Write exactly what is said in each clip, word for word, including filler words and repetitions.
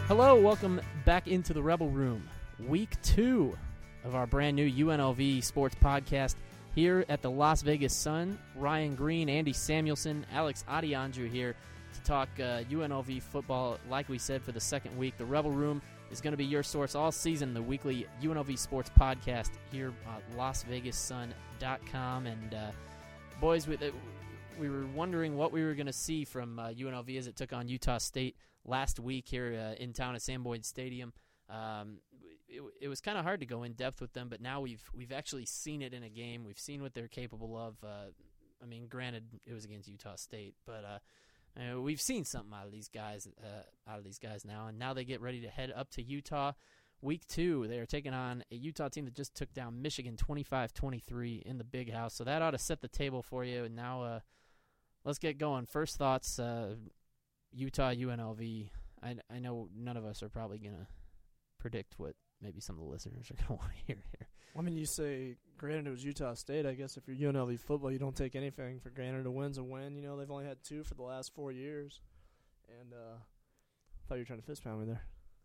Hello, welcome back into the Rebel Room. Week two of our brand new U N L V Sports Podcast here at the Las Vegas Sun. Ryan Green, Andy Samuelson, Alex Adiandru here to talk uh, U N L V football. Like we said, for the second week, the Rebel Room is going to be your source all season, the weekly U N L V Sports Podcast here at las vegas sun dot com. And uh, boys, we, uh, we were wondering what we were going to see from uh, U N L V as it took on Utah State last week here uh, in town at Sam Boyd Stadium. Um, it, it was kind of hard to go in depth with them, but now we've we've actually seen it in a game. We've seen what they're capable of. Uh, I mean, granted, it was against Utah State, but uh, uh, we've seen something out of these guys, uh, out of these guys now, and now they get ready to head up to Utah. Week two, they are taking on a Utah team that just took down Michigan twenty-five twenty-three in the Big House, so that ought to set the table for you. And now, uh, let's get going. First thoughts. Uh, Utah, U N L V, I, I know none of us are probably going to predict what maybe some of the listeners are going to want to hear here. I mean, you say, granted, it was Utah State. I guess if you're U N L V football, you don't take anything for granted. A win's a win. You know, they've only had two for the last four years. And uh, I thought you were trying to fist pound me there.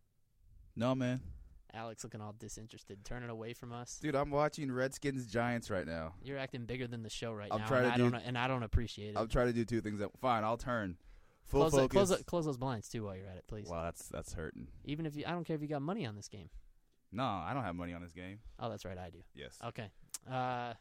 No, man. Alex looking all disinterested, turning away from us. Dude, I'm watching Redskins Giants right now. You're acting bigger than the show right I'm now, trying and, to I do, don't, and I don't appreciate it. I'm trying to do two things. At, fine, I'll turn. Full close, focus. The, close, the, close those blinds, too, while you're at it, please. Wow, that's that's hurting. Even if you, I don't care if you got money on this game. No, I don't have money on this game. Oh, that's right, I do. Yes. Okay. Uh,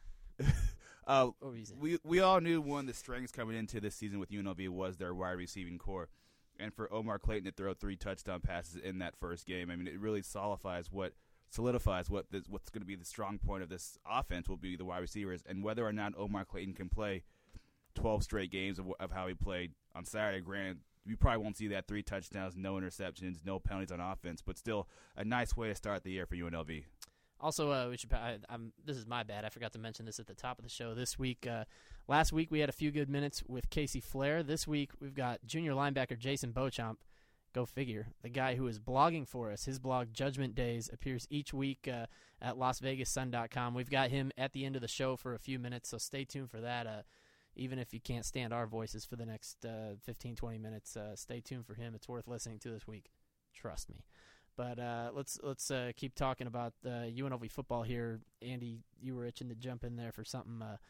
uh, what were you saying? we we all knew one of the strengths coming into this season with U N L V was their wide receiving core. And for Omar Clayton to throw three touchdown passes in that first game, I mean, it really solidifies what solidifies what this, what's going to be the strong point of this offense will be the wide receivers, and whether or not Omar Clayton can play twelve straight games of, of how he played on Saturday. Granted, you probably won't see that three touchdowns, no interceptions, no penalties on offense, but still a nice way to start the year for U N L V. Also, uh, we should. I, I'm, this is my bad. I forgot to mention this at the top of the show. This week, uh, last week we had a few good minutes with Casey Flair. This week we've got junior linebacker Jason Beauchamp. Go figure. The guy who is blogging for us. His blog, Judgment Days, appears each week uh, at las vegas sun dot com. We've got him at the end of the show for a few minutes, so stay tuned for that. Uh, even if you can't stand our voices for the next uh, fifteen, twenty minutes, uh, stay tuned for him. It's worth listening to this week. Trust me. But uh, let's let's uh, keep talking about uh, U N L V football here. Andy, you were itching to jump in there for something. Uh,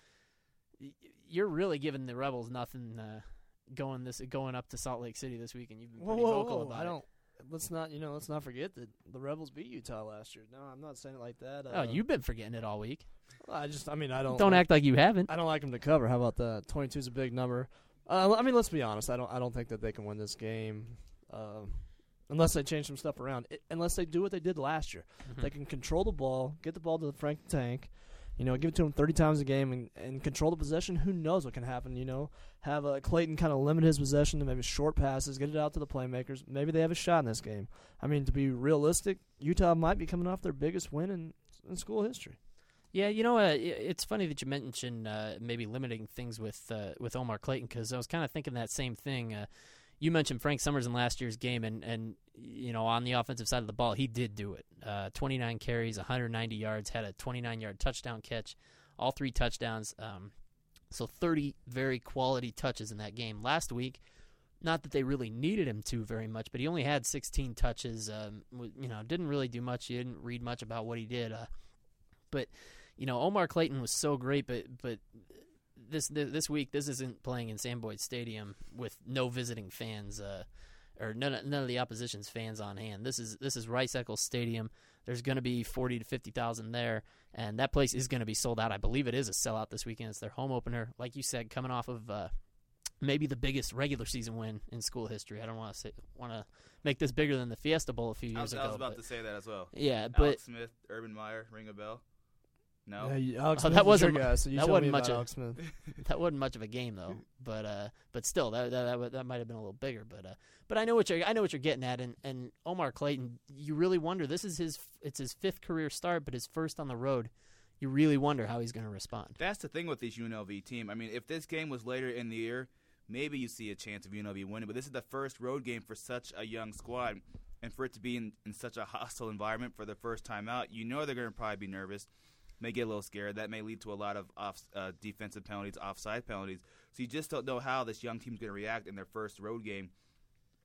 you're really giving the Rebels nothing uh, going this going up to Salt Lake City this week, and you've been pretty whoa, whoa, vocal whoa. about I it. don't. Let's not, you know, let's not forget that the Rebels beat Utah last year. No, I'm not saying it like that. Uh, Oh, you've been forgetting it all week. I just, I mean, I don't. Don't like, act like you haven't. I don't like them to cover. How about that? twenty-two is a big number. Uh, I mean, let's be honest. I don't, I don't think that they can win this game. Uh, Unless they change some stuff around. It, unless they do what they did last year. Mm-hmm. They can control the ball, get the ball to the Frank Tank, you know, give it to him thirty times a game and, and control the possession. Who knows what can happen, you know. Have uh, Clayton kind of limit his possession to maybe short passes, get it out to the playmakers. Maybe they have a shot in this game. I mean, to be realistic, Utah might be coming off their biggest win in, in school history. Yeah, you know, uh, it's funny that you mentioned uh, maybe limiting things with, uh, with Omar Clayton, because I was kind of thinking that same thing. Uh, You mentioned Frank Summers in last year's game, and, and you know, on the offensive side of the ball, he did do it. Uh, twenty-nine carries, one hundred ninety yards, had a twenty-nine-yard touchdown catch, all three touchdowns. Um, so thirty very quality touches in that game. Last week, not that they really needed him to very much, but he only had sixteen touches. Um, you know, didn't really do much. You didn't read much about what he did. Uh, but, you know, Omar Clayton was so great, but but – This this week, this isn't playing in Sam Boyd Stadium with no visiting fans, uh, or none of, none of the opposition's fans on hand. This is this is Rice-Eccles Stadium. There's going to be forty to fifty thousand there, and that place is going to be sold out. I believe it is a sellout this weekend. It's their home opener, like you said, coming off of uh, maybe the biggest regular season win in school history. I don't want to say want to make this bigger than the Fiesta Bowl a few years I was, ago. I was about but, to say that as well. Yeah, but Alex Smith, Urban Meyer, ring a bell. No, Yeah, you, Alex Oh, Smith that is wasn't your mu- guy, so you that tell wasn't me much about of- Alex Smith. that wasn't much of a game though. But uh, but still, that that that, that might have been a little bigger. But uh, but I know what you're I know what you're getting at. And, and Omar Clayton, you really wonder. This is his it's his fifth career start, but his first on the road. You really wonder how he's going to respond. That's the thing with this U N L V team. I mean, if this game was later in the year, maybe you see a chance of U N L V winning. But this is the first road game for such a young squad, and for it to be in, in such a hostile environment for the first time out, you know they're going to probably be nervous. May get a little scared. That may lead to a lot of off, uh, defensive penalties, offside penalties. So you just don't know how this young team's going to react in their first road game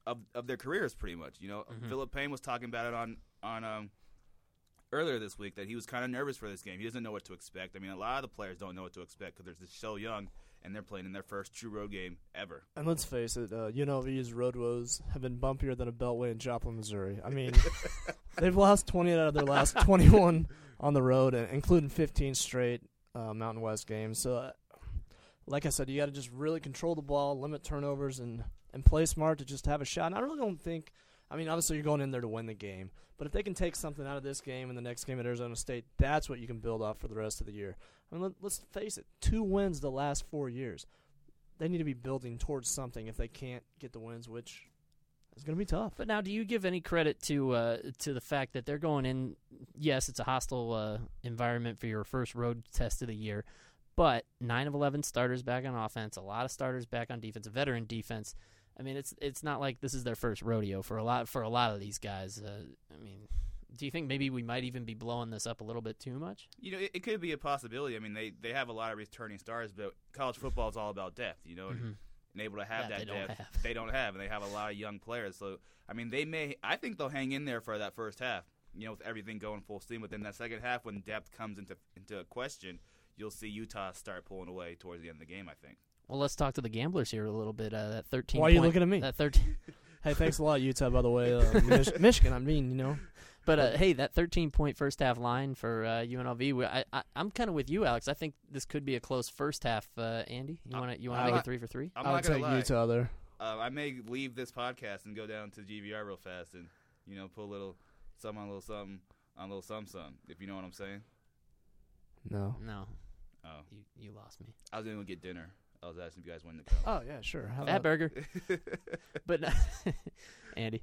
of of their careers, pretty much. You know, Mhm. Philip Payne was talking about it on on um, earlier this week that he was kind of nervous for this game. He doesn't know what to expect. I mean, a lot of the players don't know what to expect because they're just so young and they're playing in their first true road game ever. And let's face it, uh, U N L V's road woes have been bumpier than a beltway in Joplin, Missouri. I mean, they've lost twenty out of their last twenty-one on the road, and including fifteen straight uh, Mountain West games. So, uh, like I said, you got to just really control the ball, limit turnovers, and, and play smart to just have a shot. And I really don't think – I mean, obviously you're going in there to win the game. But if they can take something out of this game and the next game at Arizona State, that's what you can build off for the rest of the year. I mean, let, let's face it, two wins the last four years. They need to be building towards something if they can't get the wins, which is going to be tough. But now, do you give any credit to uh, to the fact that they're going in? Yes, it's a hostile uh, environment for your first road test of the year, but nine of eleven starters back on offense, a lot of starters back on defense, a veteran defense. I mean, it's it's not like this is their first rodeo for a lot for a lot of these guys. Uh, I mean, do you think maybe we might even be blowing this up a little bit too much? You know, it, it could be a possibility. I mean, they, they have a lot of returning stars, but college football is all about depth, you know, Mm-hmm. and, and able to have That that they don't depth. have. They don't have, and they have a lot of young players. So, I mean, they may – I think they'll hang in there for that first half, you know, with everything going full steam. But then that second half, when depth comes into into question, you'll see Utah start pulling away towards the end of the game, I think. Well, let's talk to the gamblers here a little bit. Uh, that thirteen. Why are you point, looking at me? That thirteen. Hey, thanks a lot, Utah, by the way. Uh, Mich- Michigan, I mean, you know. But uh, hey, that thirteen-point first half line for uh, U N L V. we- I, I, I'm kind of with you, Alex. I think this could be a close first half. Uh, Andy, you want to you want to I'm make it not- three for three? I'm I not would going take to lie. Utah there. Uh, I may leave this podcast and go down to G V R real fast and, you know, put a little something on a little something on a little something, something, if you know what I'm saying. No. No, Oh. you you lost me. I was going to get dinner. I was asking if you guys wanted to come. Oh, yeah, sure. How Fat about, burger, but Andy.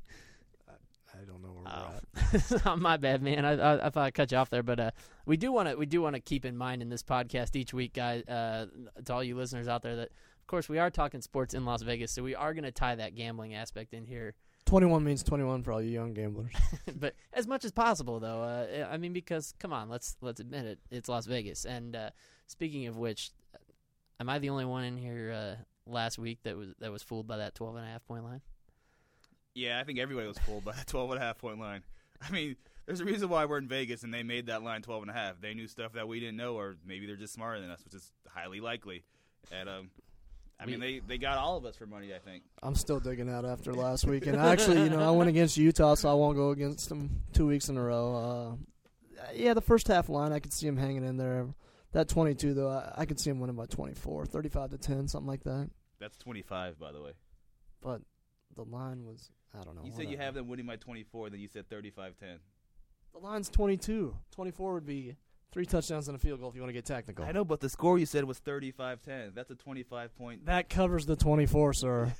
I don't know where we're at. Oh, my bad, man. I, I I thought I cut you off there, but uh, we do want to we do want to keep in mind in this podcast each week, guys, uh, to all you listeners out there, that of course we are talking sports in Las Vegas, so we are going to tie that gambling aspect in here, twenty-one means twenty-one for all you young gamblers. but as much as possible, though. Uh, I mean, because come on, let's let's admit it, it's Las Vegas. And uh, speaking of which, am I the only one in here uh, last week that was that was fooled by that twelve and a half point line? Yeah, I think everybody was fooled by that twelve and a half point line. I mean, there's a reason why we're in Vegas and they made that line twelve and a half. They knew stuff that we didn't know, or maybe they're just smarter than us, which is highly likely. And um, I mean, they, they got all of us for money, I think. I'm still digging out after last week. And actually, you know, I went against Utah, so I won't go against them two weeks in a row. Uh, yeah, the first half line, I could see him hanging in there. That twenty-two, though, I, I could see him winning by twenty-four, thirty-five to ten, something like that. That's twenty-five, by the way. But the line was, I don't know. You said you whatever. have them winning by twenty-four, then you said thirty-five ten. The line's twenty-two. twenty-four would be three touchdowns and a field goal if you want to get technical. I know, but the score you said was thirty-five ten. That's a twenty-five point. That covers the twenty-four, sir.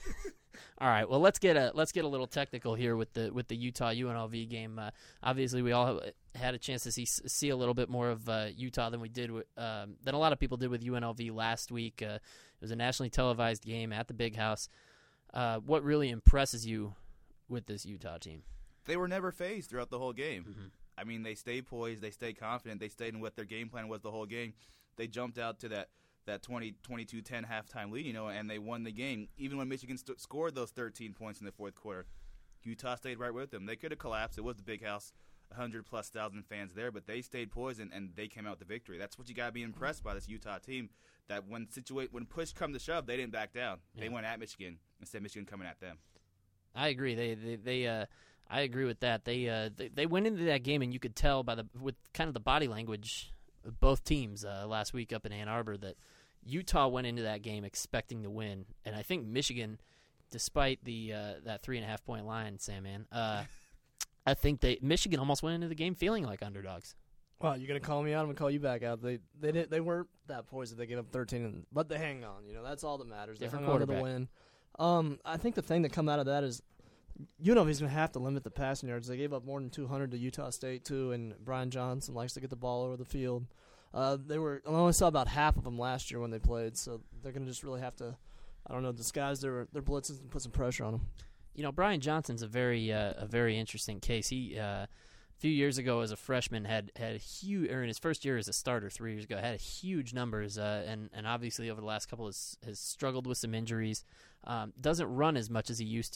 All right, well let's get a let's get a little technical here with the with the Utah U N L V game. Uh, obviously, we all had a chance to see see a little bit more of uh, Utah than we did with, um, than a lot of people did with U N L V last week. Uh, it was a nationally televised game at the Big House. Uh, what really impresses you with this Utah team? They were never phased throughout the whole game. Mm-hmm. I mean, they stayed poised, they stayed confident, they stayed in what their game plan was the whole game. They jumped out to that that twenty, twenty-two ten halftime lead, you know, and they won the game. Even when Michigan st- scored those thirteen points in the fourth quarter, Utah stayed right with them. They could have collapsed. It was the Big House, one hundred plus thousand fans there, but they stayed poised and, and they came out with the victory. That's what you got to be impressed by this Utah team, that when situate when push come to shove, they didn't back down. They Yeah. went at Michigan instead of Michigan coming at them. I agree. They they, they uh, I agree with that. They, uh, they they went into that game, and you could tell by the with kind of the body language of both teams uh, last week up in Ann Arbor that Utah went into that game expecting to win, and I think Michigan, despite the uh, that three and a half point line, Sam man, uh, I think they Michigan almost went into the game feeling like underdogs. Well, you're gonna call me out. I'm gonna call you back out. They they didn't they weren't that poised that they gave up thirteen, and, but they hang on. You know that's all that matters. They Different hung on to the quarterback. win. Um, I think the thing that come out of that is, U N L V's gonna have to limit the passing yards. They gave up more than two hundred to Utah State too, and Brian Johnson likes to get the ball over the field. Uh, they were I only saw about half of them last year when they played, so they're gonna just really have to, I don't know, disguise their their blitzes and put some pressure on them. You know, Brian Johnson's a very uh, a very interesting case. He uh, a few years ago as a freshman had had huge, or in his first year as a starter three years ago, had huge numbers, uh, and and obviously over the last couple has has struggled with some injuries. Um, doesn't run as much as he used to,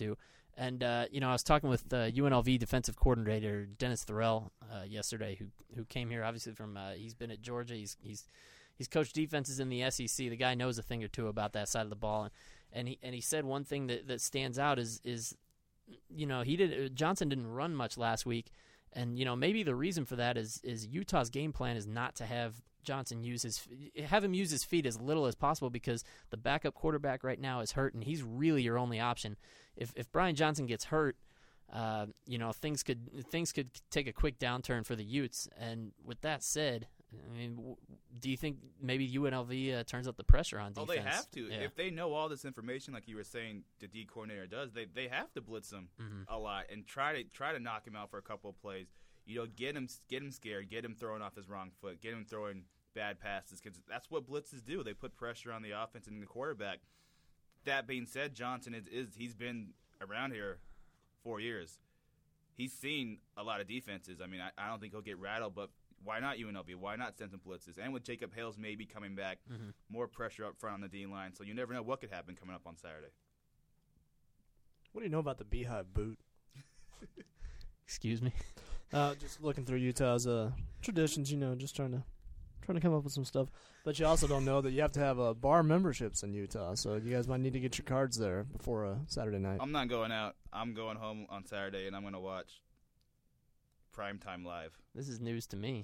And, uh, you know, I was talking with uh, U N L V defensive coordinator Dennis Thorell uh, yesterday, who who came here obviously from uh, – he's been at Georgia. He's he's he's coached defenses in the S E C. The guy knows a thing or two about that side of the ball. And, and he and he said one thing that, that stands out is, is, you know, he did Johnson didn't run much last week. And, you know, maybe the reason for that is is Utah's game plan is not to have Johnson use his have him use his feet as little as possible because the backup quarterback right now is hurt, and he's really your only option. If if Brian Johnson gets hurt, uh, you know things could things could take a quick downturn for the Utes. And with that said, I mean, w- do you think maybe U N L V uh, turns up the pressure on defense? Oh, they have to. Yeah. If they know all this information, like you were saying, the D coordinator does, they they have to blitz him mm-hmm. a lot and try to try to knock him out for a couple of plays. You know, get him get him scared, get him throwing off his wrong foot, get him throwing bad passes, because that's what blitzes do. They put pressure on the offense and the quarterback. That being said, Johnson is, is he's been around here four years. He's seen a lot of defenses. I mean, I, I don't think he'll get rattled, but why not U N L V? Why not send some blitzes? And with Jacob Hales maybe coming back, mm-hmm. more pressure up front on the D line. So you never know what could happen coming up on Saturday. What do you know about the Beehive boot? Excuse me? Uh, just looking through Utah's uh, traditions, you know, just trying to trying to come up with some stuff. But you also don't know that you have to have uh, bar memberships in Utah, so you guys might need to get your cards there before uh, Saturday night. I'm not going out. I'm going home on Saturday, and I'm going to watch Primetime Live. This is news to me.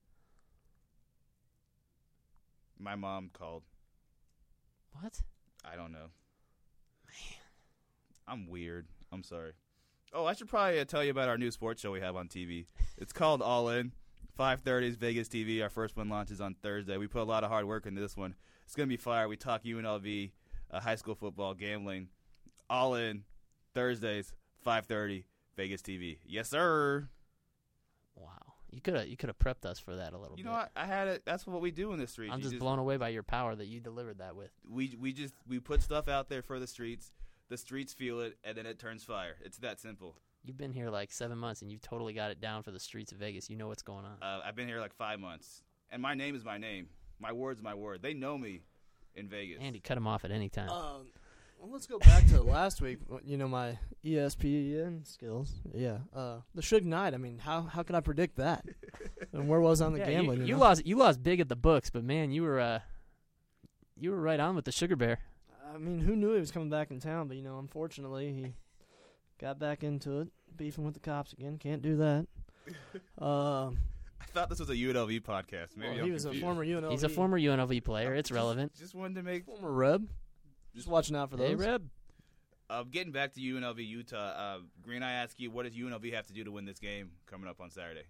My mom called. What? I don't know. Man. I'm weird. I'm sorry. Oh, I should probably uh, tell you about our new sports show we have on T V. It's called All In. five thirty is Vegas T V. Our first one launches on Thursday. We put a lot of hard work into this one. It's going to be fire. We talk U N L V, uh, high school football, gambling. All In, Thursdays, five thirty, Vegas T V. Yes, sir. Wow. You could have you could have prepped us for that a little You bit. know, I, I had it. That's what we do in the streets. I'm You just, blown away by your power that you delivered that with. We we just we put stuff out there for the streets. The streets feel it, and then it turns fire. It's that simple. You've been here like seven months, and you've totally got it down for the streets of Vegas. You know what's going on. Uh, I've been here like five months, and my name is my name. My word's my word. They know me in Vegas. Andy, cut him off at any time. Um, well, let's go back to last week. You know, my E S P N skills. Yeah. Uh, the Suge Knight. I mean, how how could I predict that? And where was I on the yeah, gambling? You, You, you know? lost. You lost big at the books, but man, you were uh, you were right on with the Sugar Bear. I mean, who knew he was coming back in town? But you know, unfortunately, he got back into it, beefing with the cops again. Can't do that. Um, I thought this was a U N L V podcast. Maybe well, I'm he was confused. a former U N L V. He's a former U N L V player. It's Just- relevant. Just wanted to make. former Reb. Just watching out for those. Hey, Reb. Uh, getting back to U N L V Utah, uh, Green, I ask you, what does U N L V have to do to win this game coming up on Saturday?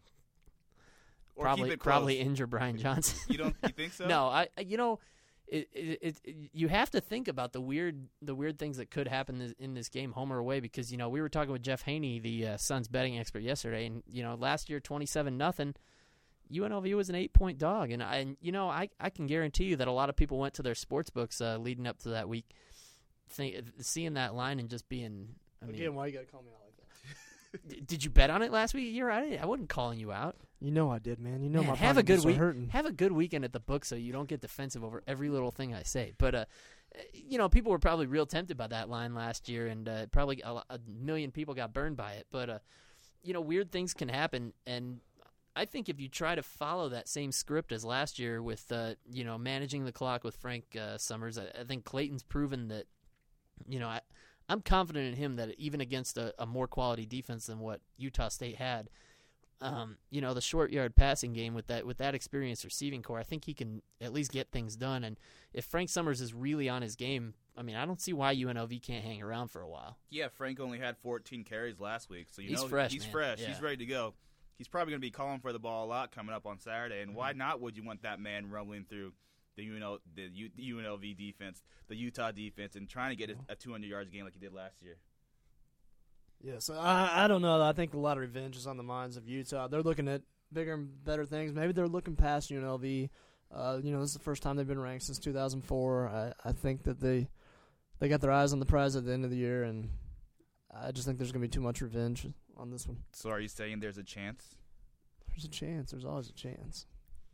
Or Probably, keep it close? probably injure Brian Johnson. You don't? You think so? No, I. You know, it, it, it, it. You have to think about the weird, the weird things that could happen this, in this game, home or away. Because you know, we were talking with Jeff Haney, the uh, Suns betting expert, yesterday, and you know, last year twenty-seven nothing. U N L V was an eight-point dog, and I, and, you know, I, I can guarantee you that a lot of people went to their sports books uh, leading up to that week, think, seeing that line and just being. I mean, Again, why you gotta call me out like that? d- did you bet on it last week? You're right. I wasn't calling you out. You know I did, man. You know Man, my have a good pocketbooks are week. hurting. Have a good weekend at the book, so you don't get defensive over every little thing I say. But uh, you know, people were probably real tempted by that line last year, and uh, probably a, a million people got burned by it. But uh, you know, weird things can happen, and I think if you try to follow that same script as last year with uh, you know, managing the clock with Frank uh, Summers, I, I think Clayton's proven that. You know, I. I'm confident in him that even against a, a more quality defense than what Utah State had, um, you know, the short yard passing game with that with that experienced receiving core, I think he can at least get things done. And if Frank Summers is really on his game, I mean, I don't see why U N L V can't hang around for a while. Yeah, Frank only had fourteen carries last week, so you He's know fresh, he's man. fresh. Yeah. He's ready to go. He's probably going to be calling for the ball a lot coming up on Saturday. And mm-hmm. why not would you want that man rumbling through the U N L the U, U N L V defense, the Utah defense, and trying to get a, a two hundred yards game like he did last year? Yeah, so I I don't know. I think a lot of revenge is on the minds of Utah. They're looking at bigger and better things. Maybe they're looking past U N L V. Uh, you know, this is the first time they've been ranked since two thousand four. I, I think that they they got their eyes on the prize at the end of the year, and I just think there's going to be too much revenge on this one. So are you saying there's a chance? There's a chance. There's always a chance.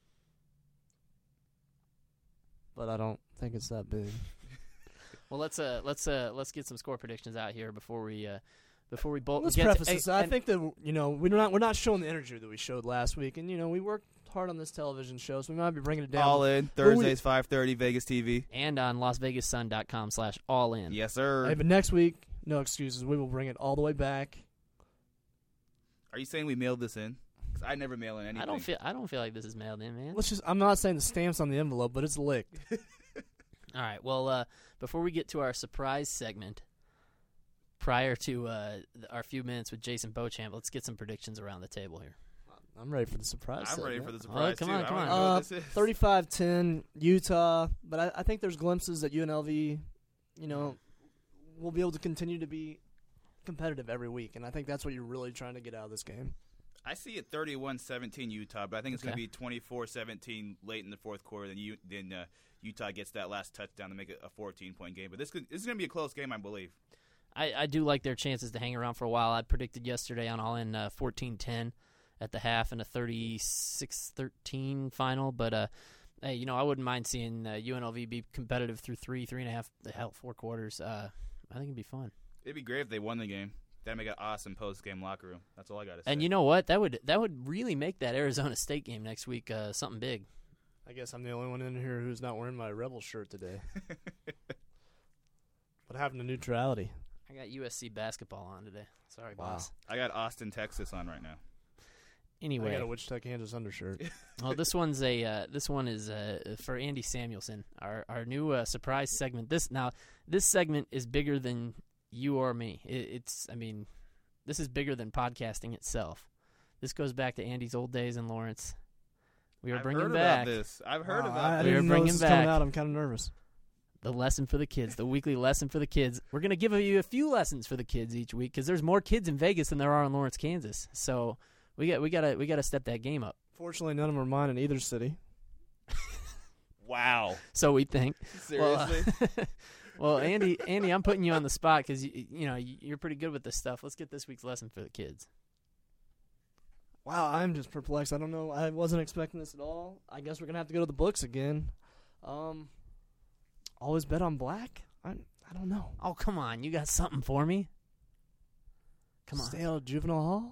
But I don't think it's that big. Well, let's uh let's uh let's get some score predictions out here before we uh before we bolt. Let's get preface to, this. and, I and, think that you know we're not we're not showing the energy that we showed last week, and you know we worked hard on this television show, so we might be bringing it down. All in Thursdays, five thirty, Vegas T V, and on Las Vegas Sun dot com slash all in. Yes, sir. Hey, but next week, no excuses. We will bring it all the way back. Are you saying we mailed this in? Because I never mail in anything. I don't feel. I don't feel like this is mailed in, man. Let's just. I'm not saying the stamp's on the envelope, but it's licked. All right. Well, uh, before we get to our surprise segment, prior to uh, our few minutes with Jason Beauchamp, let's get some predictions around the table here. I'm ready for the surprise. I'm ready segment. for the surprise, come too. on, I come don't on. even know Uh, what this is. thirty-five ten Utah, but I, I think there's glimpses that U N L V, you know, will be able to continue to be competitive every week, and I think that's what you're really trying to get out of this game. I see it thirty-one seventeen Utah, but I think it's Okay. going to be twenty-four seventeen late in the fourth quarter. Then, you, then uh, Utah gets that last touchdown to make it a fourteen-point game. But this, could, this is going to be a close game, I believe. I, I do like their chances to hang around for a while. I predicted yesterday on All In uh, fourteen ten at the half and a thirty-six thirteen final. But, uh, hey, you know, I wouldn't mind seeing uh, U N L V be competitive through three, three and a half, hell, four quarters. Uh, I think it'd be fun. It'd be great if they won the game. That'd make an awesome post-game locker room. That's all I got to say. And you know what? That would that would really make that Arizona State game next week uh, something big. I guess I'm the only one in here who's not wearing my Rebel shirt today. What happened to neutrality? I got U S C basketball on today. Sorry, Wow. boss. I got Austin, Texas on right now. I Anyway, got a Wichita, Kansas undershirt. well, this one's a uh, this one is uh, for Andy Samuelson, our our new uh, surprise segment. This now this segment is bigger than you or me. It, it's I mean, this is bigger than podcasting itself. This goes back to Andy's old days in Lawrence. We were I've bringing heard back about this. I've heard Wow, about I, I this. We were didn't know bringing this was coming back- out. I'm kind of nervous. the lesson for the kids, the weekly lesson for the kids. We're gonna give you a few lessons for the kids each week because there's more kids in Vegas than there are in Lawrence, Kansas. So we got we gotta we gotta step that game up. Fortunately, none of them are mine in either city. Wow. So we think. Seriously? Well, uh, well, Andy, Andy, I'm putting you on the spot because you, you know you're pretty good with this stuff. Let's get this week's lesson for the kids. Wow, I'm just perplexed. I don't know. I wasn't expecting this at all. I guess we're gonna have to go to the books again. Um, always bet on black. I I don't know. Oh, come on, you got something for me? Come on, Stay out of juvenile hall.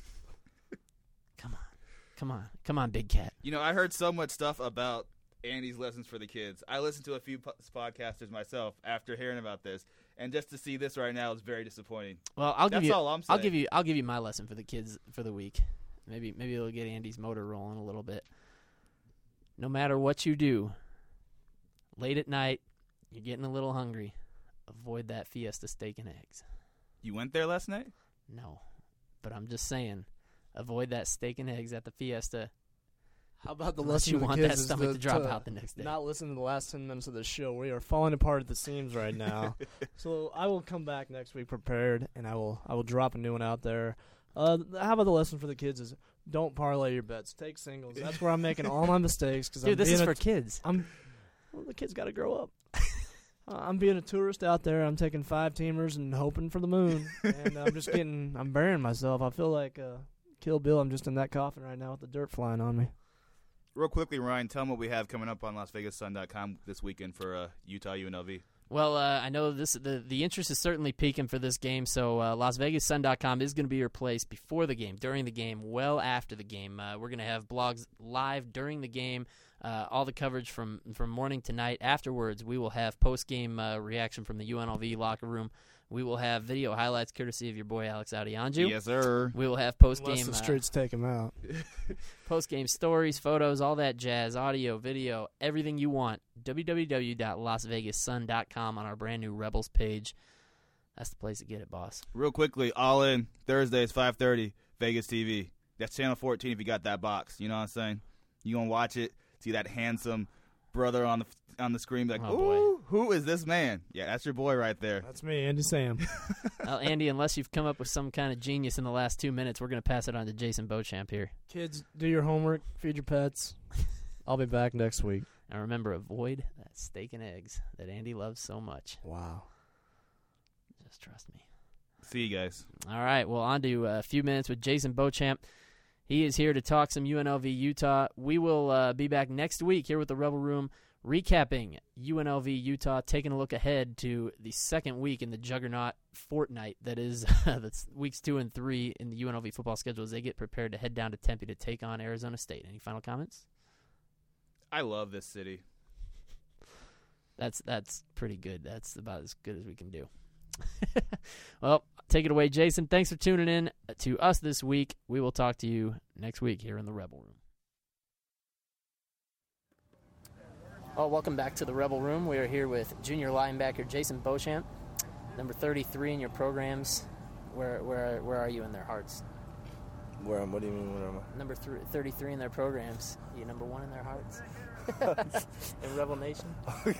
come on, come on, come on, big cat. You know, I heard so much stuff about Andy's lessons for the kids. I listened to a few po- podcasters myself after hearing about this, and just to see this right now is very disappointing. Well, I'll That's give you. all I'm I'll saying. give you. I'll give you my lesson for the kids for the week. Maybe maybe it'll get Andy's motor rolling a little bit. No matter what you do, late at night, you're getting a little hungry. Avoid that Fiesta steak and eggs. You went there last night? No, but I'm just saying, avoid that steak and eggs at the Fiesta. How about the Unless lesson you to the want kids that is stomach to, to drop to out the next day. Not listen to the last ten minutes of the show. We are falling apart at the seams right now. So I will come back next week prepared, and I will I will drop a new one out there. Uh, how about the lesson for the kids is don't parlay your bets. Take singles. That's where I'm making all my mistakes. Cause Dude, I'm this being is a for kids. I'm well, the kids got to grow up. uh, I'm being a tourist out there. I'm taking five teamers and hoping for the moon, and I'm just getting I'm burying myself. I feel like uh, Kill Bill. I'm just in that coffin right now with the dirt flying on me. Real quickly, Ryan, tell them what we have coming up on Las Vegas Sun dot com this weekend for uh, Utah U N L V. Well, uh, I know this. The, the interest is certainly peaking for this game, so uh, Las Vegas Sun dot com is going to be your place before the game, during the game, well after the game. Uh, we're going to have blogs live during the game, uh, all the coverage from, from morning to night. Afterwards, we will have post-game uh, reaction from the U N L V locker room. We will have video highlights courtesy of your boy Alex Adianju. Yes, sir. We will have Unless post-game the uh, streets take him out. post-game stories, photos, all that jazz, audio, video, everything you want. w w w dot las vegas sun dot com on our brand new Rebels page. That's the place to get it, boss. Real quickly, all in Thursdays, five thirty, Vegas T V. That's channel fourteen if you got that box. You know what I'm saying? You going to watch it, see that handsome brother on the on the screen, be like, Oh, ooh, who is this man? Yeah, that's your boy right there. That's me, Andy Sam. Well, Andy, unless you've come up with some kind of genius in the last two minutes, we're going to pass it on to Jason Beauchamp here. Kids, do your homework, feed your pets. I'll be back next week. And remember, avoid that steak and eggs that Andy loves so much. Wow. Just trust me. See you guys. All right, well, on to a few minutes with Jason Beauchamp. He is here to talk some U N L V Utah. We will uh, be back next week here with the Rebel Room recapping U N L V Utah, taking a look ahead to the second week in the juggernaut fortnight that is that's weeks two and three in the U N L V football schedule as they get prepared to head down to Tempe to take on Arizona State. Any final comments? I love this city. That's that's pretty good. That's about as good as we can do. Well, take it away, Jason. Thanks for tuning in to us this week. We will talk to you next week here in the Rebel Room. Well, welcome back to the Rebel Room. We are here with junior linebacker Jason Beauchamp, number thirty-three in your programs. Where where where are you in their hearts? Where am? What do you mean? Where am I? Number th- thirty-three in their programs. You number one in their hearts. In Rebel Nation.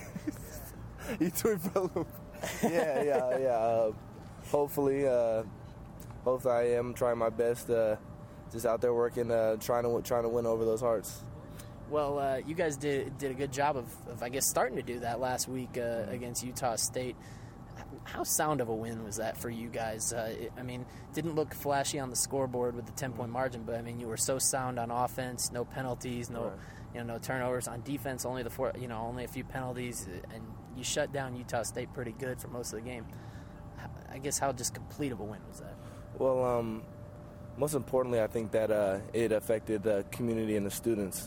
You doing fellow? Yeah, yeah, yeah. Uh, hopefully, uh, hopefully I am trying my best. Uh, just out there working, uh, trying to trying to win over those hearts. Well, uh, you guys did did a good job of, of, I guess, starting to do that last week uh, against Utah State. How sound of a win was that for you guys? Uh, it, I mean, didn't look flashy on the scoreboard with the ten-point margin, but, I mean, you were so sound on offense, no penalties, no right. you know, no turnovers. On defense, only the four, you know, only a few penalties, and you shut down Utah State pretty good for most of the game. I guess how just complete of a win was that? Well, um, most importantly, I think that uh, it affected the community and the students.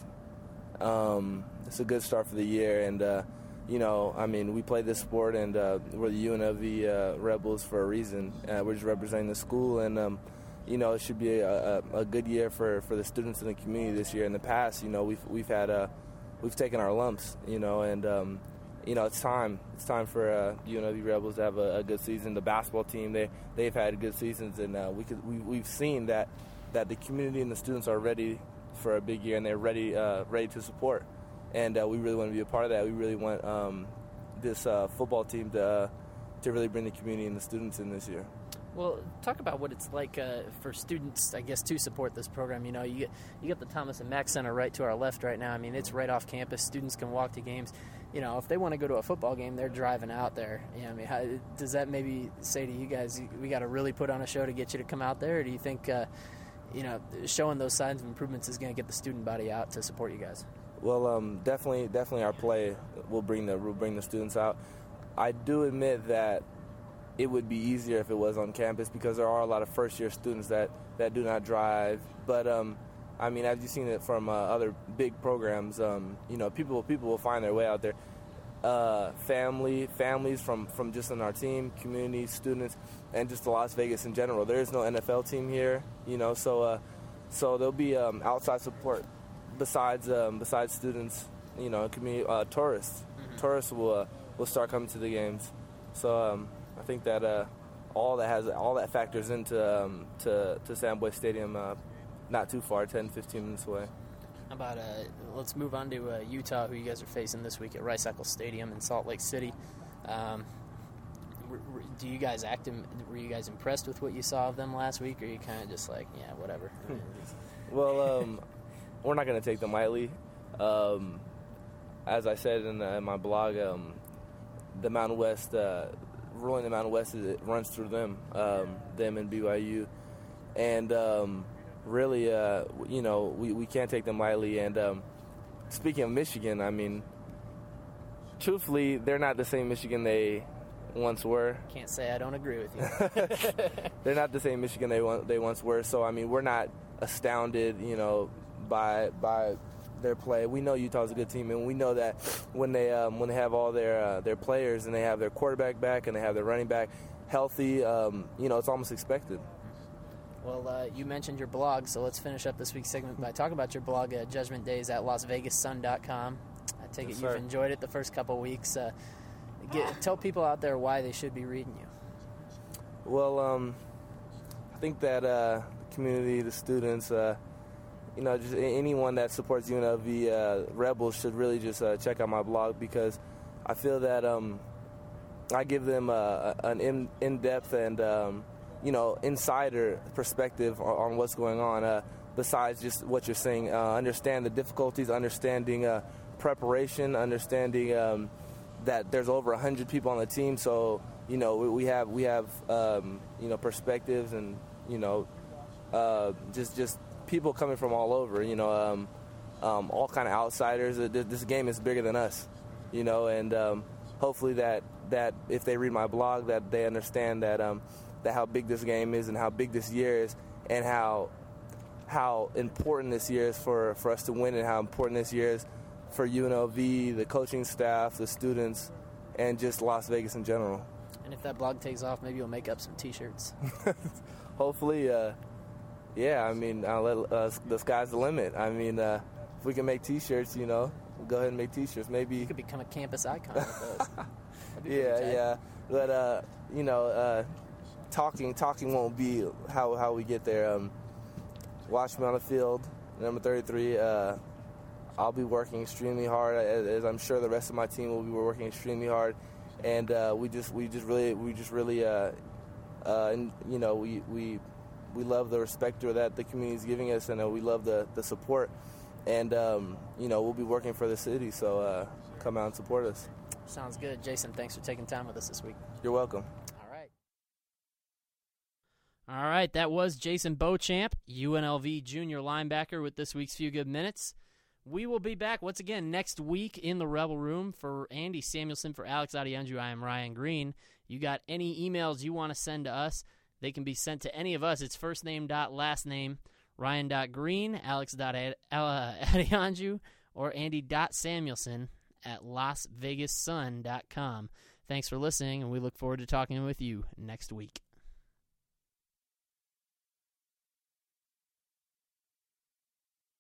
Um, it's a good start for the year, and uh, you know, I mean, we play this sport, and uh, we're the U N L V uh, Rebels for a reason. Uh, we're just representing the school, and um, you know, it should be a, a, a good year for, for the students in the community this year. In the past, you know, we've we've had uh, we've taken our lumps, you know, and um, you know, it's time. It's time for uh, U N L V Rebels to have a, a good season. The basketball team, they they've had good seasons, and uh, we could we we've seen that that the community and the students are ready for a big year, and they're ready uh, ready to support. And uh, we really want to be a part of that. We really want um, this uh, football team to uh, to really bring the community and the students in this year. Well, talk about what it's like uh, for students, I guess, to support this program. You know, you get you get the Thomas and Mack Center right to our left right now. I mean, it's right off campus. Students can walk to games. You know, if they want to go to a football game, they're driving out there. You know, I mean, how, does that maybe say to you guys, we got to really put on a show to get you to come out there? Or do you think, uh, you know, showing those signs of improvements is going to get the student body out to support you guys? Well, um, definitely, definitely, our play will bring the will bring the students out. I do admit that it would be easier if it was on campus because there are a lot of first-year students that, that do not drive. But um, I mean, as you've seen it from uh, other big programs, um, you know, people people will find their way out there. Uh, family, families from, from just on our team, community, students, and just the Las Vegas in general. There is no N F L team here, you know, so uh, so there'll be um, outside support. Besides, um, besides students, you know, community uh, tourists, mm-hmm. tourists will uh, will start coming to the games. So um, I think that uh, all that has all that factors into um, to to Sandboy Stadium, uh, not too far, ten, fifteen minutes away. How about uh, let's move on to uh, Utah, who you guys are facing this week at Rice-Eccles Stadium in Salt Lake City. Um, do you guys act? In, were you guys impressed with what you saw of them last week, or are you kind of just like, yeah, whatever? Well. Um, We're not going to take them lightly. Um, as I said in, uh, in my blog, um, the Mountain West, uh, ruling the Mountain West, is, it runs through them, um, them and B Y U. And um, really, uh, you know, we, we can't take them lightly. And um, speaking of Michigan, I mean, truthfully, they're not the same Michigan they once were. Can't say I don't agree with you. They're not the same Michigan they, they once were. So, I mean, we're not astounded, you know, by by their play. We know Utah's a good team, and we know that when they um, when they have all their uh, their players and they have their quarterback back and they have their running back healthy, um, you know, it's almost expected. Well, uh, you mentioned your blog, so let's finish up this week's segment by talking about your blog, uh, Judgment Days at las vegas sun dot com. I take yes, it you've sir. enjoyed it the first couple of weeks. Uh, get, tell people out there why they should be reading you. Well, um, I think that uh, the community, the students, uh, you know, just anyone that supports U N L V uh, Rebels should really just uh, check out my blog because I feel that um, I give them uh, an in, in-depth and, um, you know, insider perspective on, on what's going on uh, besides just what you're saying. Uh, understand the difficulties, understanding uh, preparation, understanding um, that there's over one hundred people on the team. So, you know, we, we have, we have um, you know, perspectives and, you know, uh, just just – people coming from all over, you know, um, um, all kind of outsiders. This game is bigger than us, you know, and um, hopefully that, that if they read my blog that they understand that um, that how big this game is and how big this year is and how how important this year is for, for us to win and how important this year is for U N L V, the coaching staff, the students, and just Las Vegas in general. And if that blog takes off, maybe you'll make up some T-shirts. Hopefully, uh, yeah, I mean, I'll let, uh, the sky's the limit. I mean, uh, if we can make T-shirts, you know, we'll go ahead and make T-shirts. Maybe You could become a campus icon with those. That'd be pretty yeah, tight. yeah. But, uh, you know, uh, talking talking won't be how, how we get there. Um, watch me on the field, number thirty-three. Uh, I'll be working extremely hard, as, as I'm sure the rest of my team will be working extremely hard. And uh, we just we just really we just really uh, uh, and you know we we we love the respect that the community is giving us, and uh, we love the, the support. And um, you know we'll be working for the city, so uh, come out and support us. Sounds good. Jason, thanks for taking time with us this week. You're welcome. All right. All right, that was Jason Beauchamp, U N L V junior linebacker, with this week's Few Good Minutes. We will be back once again next week in the Rebel Room. For Andy Samuelson, for Alex Adianju, I am Ryan Green. You got any emails you want to send to us, they can be sent to any of us. It's first name dot last name, Ryan dot Green, Alex dot Adianju, or Andy dot Samuelson at Las Vegas Sun dot com. Thanks for listening, and we look forward to talking with you next week.